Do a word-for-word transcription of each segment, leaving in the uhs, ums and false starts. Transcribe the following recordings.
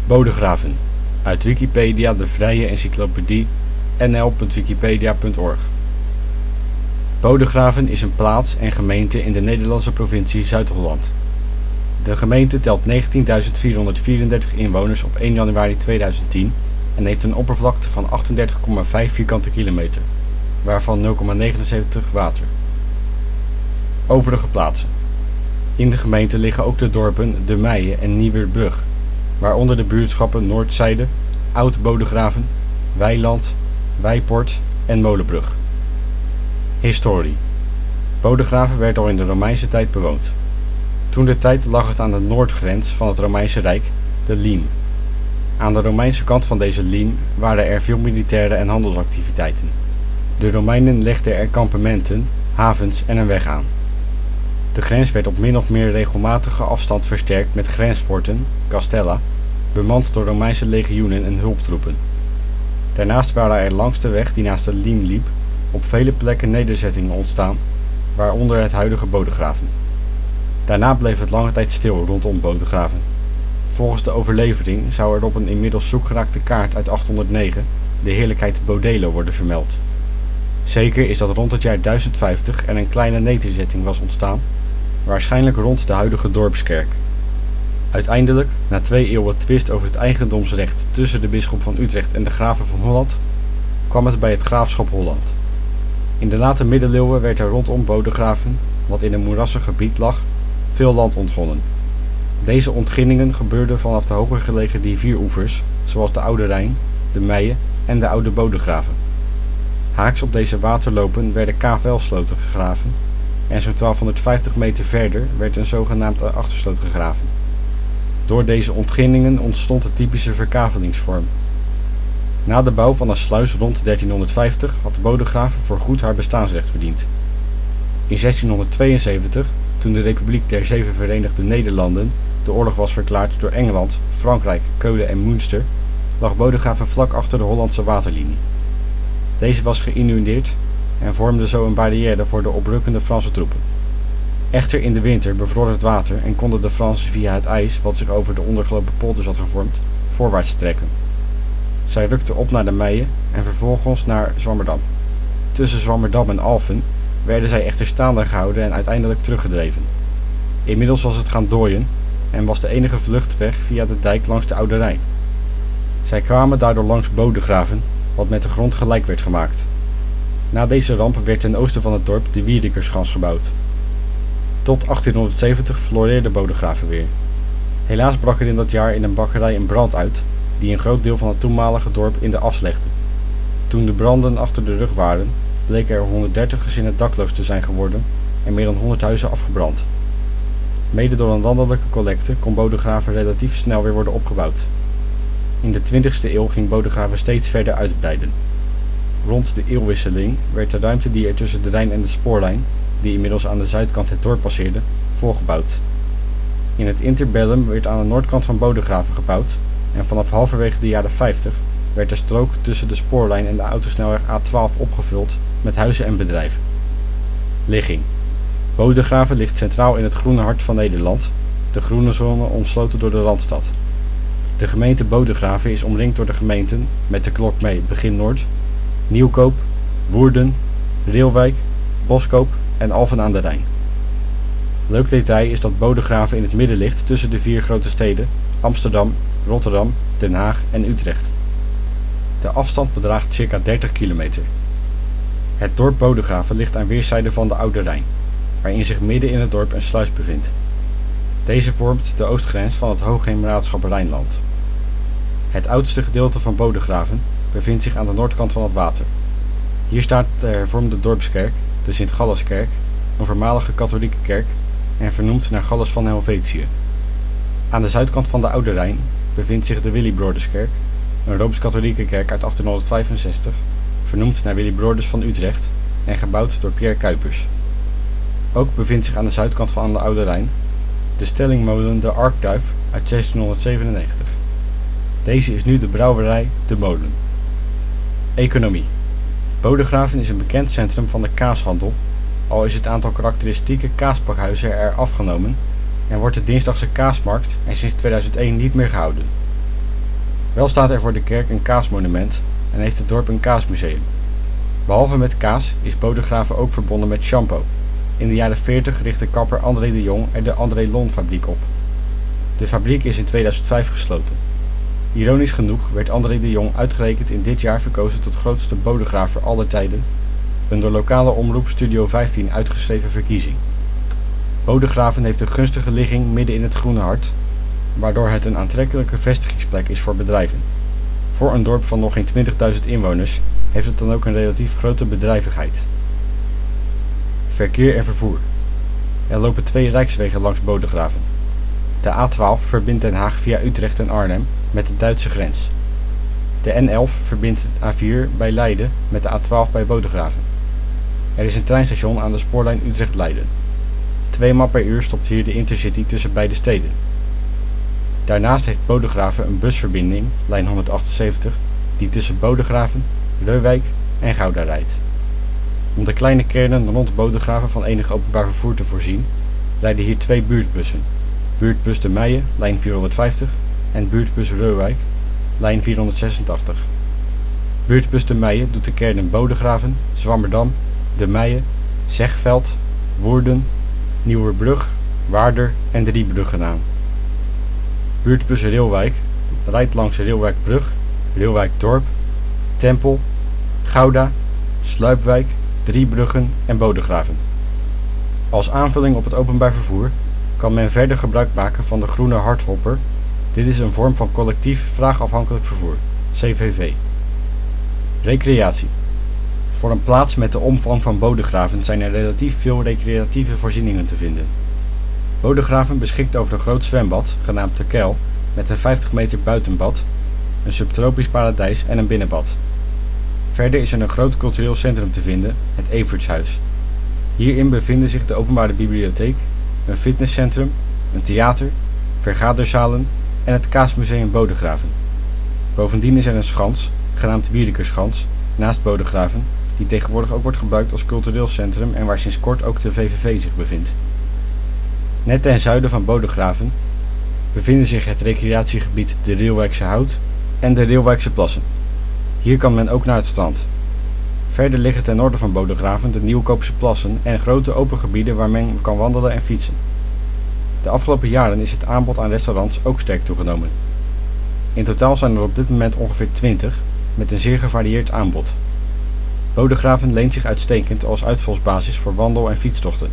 Bodegraven, uit Wikipedia, de vrije encyclopedie, n l punt wikipedia punt org. Bodegraven is een plaats en gemeente in de Nederlandse provincie Zuid-Holland. De gemeente telt negentienduizend vierhonderdvierendertig inwoners op één januari tweeduizend tien en heeft een oppervlakte van achtendertig komma vijf vierkante kilometer, waarvan nul komma negenenzeventig water. Overige plaatsen. In de gemeente liggen ook de dorpen De Meije en Nieuwerbrug, waaronder de buurtschappen Noordzijde, Oud-Bodegraven, Weiland, Weiport en Molenbrug. Historie. Bodegraven werd al in de Romeinse tijd bewoond. Toentertijd lag het aan de noordgrens van het Romeinse Rijk, de Liem. Aan de Romeinse kant van deze Liem waren er veel militaire en handelsactiviteiten. De Romeinen legden er kampementen, havens en een weg aan. De grens werd op min of meer regelmatige afstand versterkt met grensforten, castella, bemand door Romeinse legioenen en hulptroepen. Daarnaast waren er langs de weg die naast de Liem liep op vele plekken nederzettingen ontstaan, waaronder het huidige Bodegraven. Daarna bleef het lange tijd stil rondom Bodegraven. Volgens de overlevering zou er op een inmiddels zoekgeraakte kaart uit achthonderdnegen de heerlijkheid Bodelo worden vermeld. Zeker is dat rond het jaar duizend vijftig er een kleine nederzetting was ontstaan, waarschijnlijk rond de huidige dorpskerk. Uiteindelijk, na twee eeuwen twist over het eigendomsrecht tussen de bisschop van Utrecht en de graven van Holland, kwam het bij het graafschap Holland. In de late middeleeuwen werd er rondom Bodegraven, wat in een moerassig gebied lag, veel land ontgonnen. Deze ontginningen gebeurden vanaf de hoger gelegen rivieroevers, zoals de Oude Rijn, de Meije en de Oude Bodegraven. Haaks op deze waterlopen werden kavelsloten gegraven en zo'n twaalfhonderdvijftig meter verder werd een zogenaamde achtersloot gegraven. Door deze ontginningen ontstond de typische verkavelingsvorm. Na de bouw van een sluis rond dertienhonderdvijftig had Bodegraven voorgoed haar bestaansrecht verdiend. In zestienhonderdtweeënzeventig, toen de Republiek der Zeven Verenigde Nederlanden de oorlog was verklaard door Engeland, Frankrijk, Keulen en Münster, lag Bodegraven vlak achter de Hollandse waterlinie. Deze was geïnundeerd en vormde zo een barrière voor de oprukkende Franse troepen. Echter in de winter bevroor het water en konden de Fransen via het ijs, wat zich over de ondergelopen polders had gevormd, voorwaarts trekken. Zij rukten op naar de Meije en vervolgens naar Zwammerdam. Tussen Zwammerdam en Alphen werden zij echter staande gehouden en uiteindelijk teruggedreven. Inmiddels was het gaan dooien en was de enige vluchtweg via de dijk langs de Oude Rijn. Zij kwamen daardoor langs Bodegraven, wat met de grond gelijk werd gemaakt. Na deze ramp werd ten oosten van het dorp de Wierikerschans gebouwd. Tot achttienhonderdzeventig floreerde Bodegraven weer. Helaas brak er in dat jaar in een bakkerij een brand uit, die een groot deel van het toenmalige dorp in de as legde. Toen de branden achter de rug waren, bleken er honderddertig gezinnen dakloos te zijn geworden en meer dan honderd huizen afgebrand. Mede door een landelijke collecte kon Bodegraven relatief snel weer worden opgebouwd. In de twintigste eeuw ging Bodegraven steeds verder uitbreiden. Rond de eeuwwisseling werd de ruimte die er tussen de Rijn en de spoorlijn, die inmiddels aan de zuidkant het dorp passeerde, volgebouwd. In het interbellum werd aan de noordkant van Bodegraven gebouwd en vanaf halverwege de jaren vijftig werd de strook tussen de spoorlijn en de autosnelweg A twaalf opgevuld met huizen en bedrijven. Ligging. Bodegraven ligt centraal in het groene hart van Nederland, de groene zone omsloten door de Randstad. De gemeente Bodegraven is omringd door de gemeenten, met de klok mee Begin Noord, Nieuwkoop, Woerden, Reelwijk, Boskoop en Alphen aan de Rijn. Leuk detail is dat Bodegraven in het midden ligt tussen de vier grote steden Amsterdam, Rotterdam, Den Haag en Utrecht. De afstand bedraagt circa dertig kilometer. Het dorp Bodegraven ligt aan weerszijden van de Oude Rijn, waarin zich midden in het dorp een sluis bevindt. Deze vormt de oostgrens van het Hoogheemraadschap Rijnland. Het oudste gedeelte van Bodegraven bevindt zich aan de noordkant van het water. Hier staat de hervormde dorpskerk, de Sint-Gallaskerk, een voormalige katholieke kerk en vernoemd naar Gallus van Helvetië. Aan de zuidkant van de Oude Rijn bevindt zich de Willibrorduskerk, een Rooms-katholieke kerk uit achttienhonderdvijfenzestig, vernoemd naar Willibrordus van Utrecht en gebouwd door Pierre Cuypers. Ook bevindt zich aan de zuidkant van de Oude Rijn de stellingmolen De Arkduif uit zestienhonderdzevenennegentig. Deze is nu de brouwerij De Molen. Economie. Bodegraven is een bekend centrum van de kaashandel, al is het aantal karakteristieke kaaspakhuizen er afgenomen en wordt de dinsdagse kaasmarkt er sinds tweeduizend één niet meer gehouden. Wel staat er voor de kerk een kaasmonument en heeft het dorp een kaasmuseum. Behalve met kaas is Bodegraven ook verbonden met shampoo. In de jaren veertig richtte kapper André de Jong er de André Lon fabriek op. De fabriek is in tweeduizend vijf gesloten. Ironisch genoeg werd André de Jong uitgerekend in dit jaar verkozen tot grootste Bodegraver aller tijden, een door lokale omroep Studio vijftien uitgeschreven verkiezing. Bodegraven heeft een gunstige ligging midden in het Groene Hart, waardoor het een aantrekkelijke vestigingsplek is voor bedrijven. Voor een dorp van nog geen twintigduizend inwoners heeft het dan ook een relatief grote bedrijvigheid. Verkeer en vervoer. Er lopen twee rijkswegen langs Bodegraven. De A twaalf verbindt Den Haag via Utrecht en Arnhem met de Duitse grens. De N elf verbindt het A vier bij Leiden met de A twaalf bij Bodegraven. Er is een treinstation aan de spoorlijn Utrecht-Leiden. Tweemaal per uur stopt hier de Intercity tussen beide steden. Daarnaast heeft Bodegraven een busverbinding, lijn honderdachtenzeventig, die tussen Bodegraven, Leuwijk en Gouda rijdt. Om de kleine kernen rond Bodegraven van enig openbaar vervoer te voorzien, rijden hier twee buurtbussen. Buurtbus De Meijen, lijn vierhonderdvijftig, en buurtbus Leuwijk, lijn vierhonderdzesentachtig. Buurtbus De Meijen doet de kernen Bodegraven, Zwammerdam, De Meijen, Zegveld, Woerden, Nieuwerbrug, Waarder en Driebruggen aan. Buurtbus Reeuwijk rijdt langs Reeuwijkbrug, Reeuwijkdorp, Tempel, Gouda, Sluipwijk, Driebruggen en Bodegraven. Als aanvulling op het openbaar vervoer kan men verder gebruik maken van de Groene Harthopper. Dit is een vorm van collectief vraagafhankelijk vervoer, C V V. Recreatie. Voor een plaats met de omvang van Bodegraven zijn er relatief veel recreatieve voorzieningen te vinden. Bodegraven beschikt over een groot zwembad, genaamd De Kuil, met een vijftig meter buitenbad, een subtropisch paradijs en een binnenbad. Verder is er een groot cultureel centrum te vinden, het Evertshuis. Hierin bevinden zich de openbare bibliotheek, een fitnesscentrum, een theater, vergaderzalen en het Kaasmuseum Bodegraven. Bovendien is er een schans, genaamd Wierikerschans, naast Bodegraven, die tegenwoordig ook wordt gebruikt als cultureel centrum en waar sinds kort ook de V V V zich bevindt. Net ten zuiden van Bodegraven bevinden zich het recreatiegebied de Reeuwijkse Hout en de Reeuwijkse Plassen. Hier kan men ook naar het strand. Verder liggen ten noorden van Bodegraven de Nieuwkoopse Plassen en grote open gebieden waar men kan wandelen en fietsen. De afgelopen jaren is het aanbod aan restaurants ook sterk toegenomen. In totaal zijn er op dit moment ongeveer twintig, met een zeer gevarieerd aanbod. Bodegraven leent zich uitstekend als uitvalsbasis voor wandel- en fietstochten.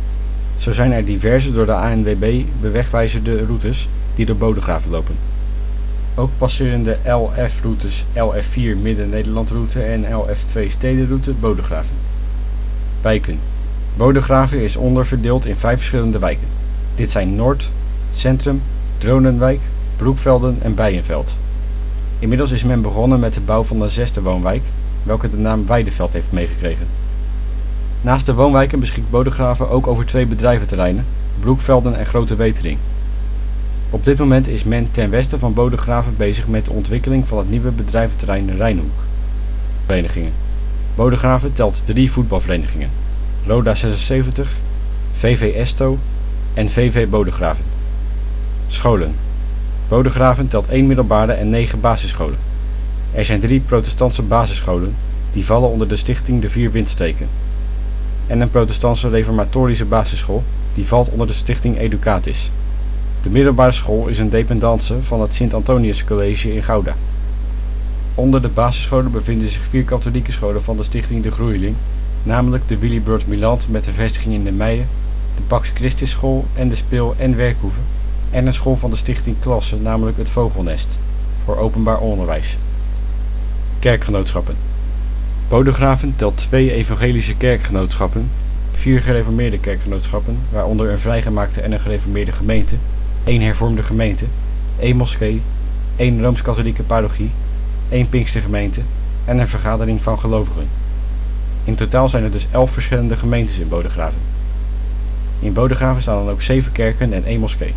Zo zijn er diverse door de A N W B bewegwijzerde routes die door Bodegraven lopen. Ook passeren de L F-routes L F vier Midden-Nederland-route en L F twee Stedenroute Bodegraven. Wijken. Bodegraven is onderverdeeld in vijf verschillende wijken. Dit zijn Noord, Centrum, Dronenwijk, Broekvelden en Bijenveld. Inmiddels is men begonnen met de bouw van de zesde woonwijk, welke de naam Weideveld heeft meegekregen. Naast de woonwijken beschikt Bodegraven ook over twee bedrijventerreinen, Broekvelden en Grote Wetering. Op dit moment is men ten westen van Bodegraven bezig met de ontwikkeling van het nieuwe bedrijventerrein Rijnhoek. Verenigingen. Bodegraven telt drie voetbalverenigingen: Roda zesenzeventig, V V Esto en V V Bodegraven. Scholen. Bodegraven telt één middelbare en negen basisscholen. Er zijn drie protestantse basisscholen, die vallen onder de stichting De Vier Windstreken. En een protestantse reformatorische basisschool, die valt onder de stichting Educatis. De middelbare school is een dependance van het Sint-Antonius College in Gouda. Onder de basisscholen bevinden zich vier katholieke scholen van de stichting De Groeiling, namelijk de Willibrord Milant met een vestiging in De Meijen, de Pax Christis School en de Speel- en Werkhoeve, en een school van de stichting Klasse, namelijk het Vogelnest, voor openbaar onderwijs. Kerkgenootschappen. Bodegraven telt twee evangelische kerkgenootschappen, vier gereformeerde kerkgenootschappen, waaronder een vrijgemaakte en een gereformeerde gemeente, één hervormde gemeente, één moskee, één rooms-katholieke parochie, één pinkstergemeente en een vergadering van gelovigen. In totaal zijn er dus elf verschillende gemeentes in Bodegraven. In Bodegraven staan dan ook zeven kerken en één moskee.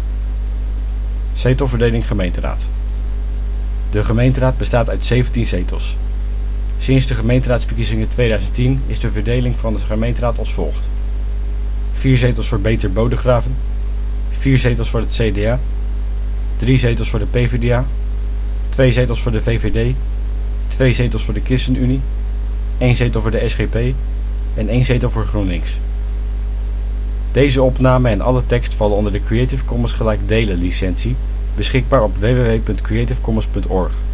Zetelverdeling gemeenteraad. De gemeenteraad bestaat uit zeventien zetels. Sinds de gemeenteraadsverkiezingen tweeduizend tien is de verdeling van de gemeenteraad als volgt: vier zetels voor Beter Bodegraven, vier zetels voor het C D A, drie zetels voor de P V D A, twee zetels voor de V V D, twee zetels voor de ChristenUnie, één zetel voor de S G P en één zetel voor GroenLinks. Deze opname en alle tekst vallen onder de Creative Commons gelijk delen licentie, beschikbaar op w w w punt creative commons punt org.